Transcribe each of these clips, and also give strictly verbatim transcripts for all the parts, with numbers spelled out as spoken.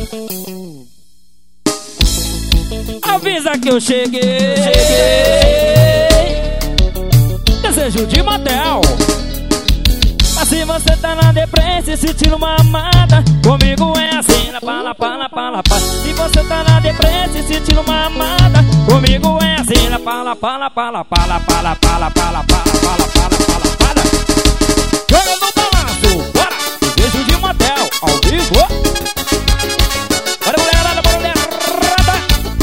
Avisa que eu cheguei, cheguei. Desejo de motel. Mas se você tá na depressa e sentindo uma amada, comigo é assim, la pa, la pa, la pa, la pa. Se você tá na depressa e sentindo uma amada, comigo é assim, la pa, la pa, la pa, la pa, la pa, la pa, la pa, la pa, la pa, la pa, la pa, la pa. Joga no balanço, bora! Desejo de motel, ao vivo. Bora mulherada, bora mulherada.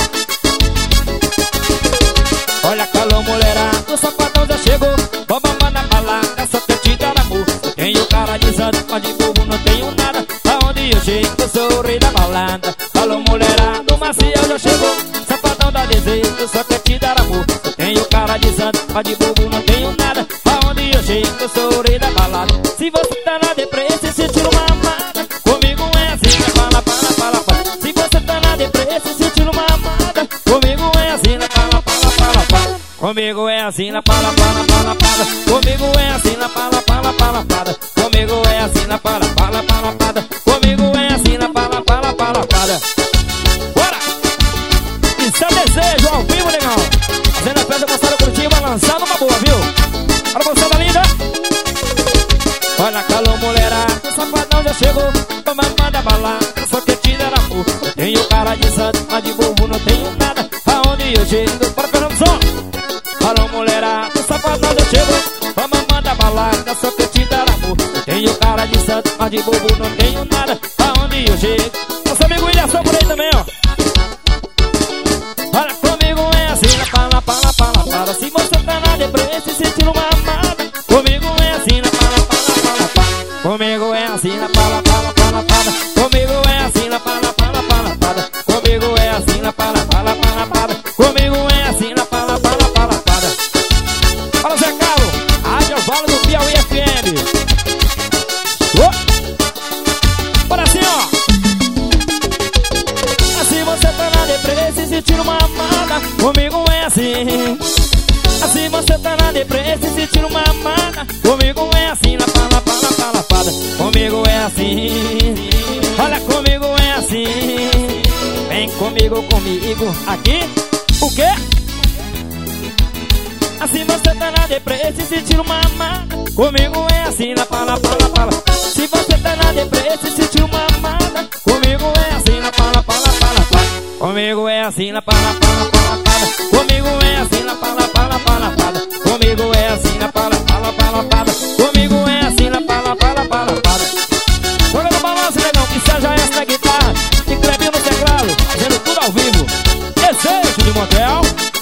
Olha a calor mulherada, o sapatão já chegou. Vamos mandar balada, só que eu te dar amor. Tenho cara de santo, mas de bobo não tenho nada. Aonde eu chego, eu sou o rei da balada. Alô mulherada, o Maciel já chegou. Sapatão da desejo, só quer te dar amor. Tenho cara de santo, mas de bobo não tenho nada. Aonde eu chego, eu sou o rei da balada. Se você tá na depressa e sentir uma amada, comigo é assim, na pala, pala, pala, pala. Se você tá na depressa e sentir uma amada, comigo é assim, na pala, pala, pala, pala. Comigo é assim, na pala, pala, pala, pala. Comigo é assim, na pala, pala, pala, pala. Comigo é assim, na pala, pala, pala, pala. Comigo é assim, na pala, pala, pala, pala. Bora! Isso é desejo ao vivo, legal. Fazendo a festa, moçada curtindo, lançando uma boa, viu? Olha a moçada linda. Olha a calor, mulherada, o safadão já chegou. Toma, manda balada, só que te dar amor. Eu tenho cara de santo, mas de bobo não tenho nada. Aonde eu chego, para pelo som. Alô mulherada, o safadão já chegou. Toma, manda balada, só que te dar amor. Eu tenho cara de santo, mas de bobo não tenho nada. Aonde eu chego. Nosso amigo William por aí também, ó. Olha, comigo é assim, na pala, pala, pala, pala. Se você tá na depressa e sentindo uma amada, comigo é assim, na pala, pala, pala, pala. Comigo é assim, na pala, pala, pala, pala. Comigo é assim, na pala, pala, pala, pala. Comigo é assim, na pala, pala, pala, pala. Comigo é assim, na pala, pala, pala, pala. Fala Zé Carlos, Rádio Vale do Piauí F M. Oh! Bora assim, ó. Assim você tá na depressa e sentindo uma amada, comigo é assim. Assim você tá na depressa e sentindo uma amada, comigo é assim, na pala, pala, pala, pala. Comigo é assim. Olha, comigo é assim. Vem comigo, comigo. Aqui, o quê? Assim você tá na depressa e sentindo uma amada, comigo é assim, na pala, pala, pala. Se você tá na depressa e sentindo uma amada, comigo é assim, na pala, pala, pala, pala. Comigo é assim, na pala, pala, pala, pala. Comigo é assim, na pala, pala, pala, pala. Comigo é assim, na pala, pala, pala, pala. Comigo é assim, na pala, pala, pala, pala. Joga no balanço, negão, que seja essa na guitarra e Clebinho no teclado, fazendo tudo ao vivo. Desejo de motel.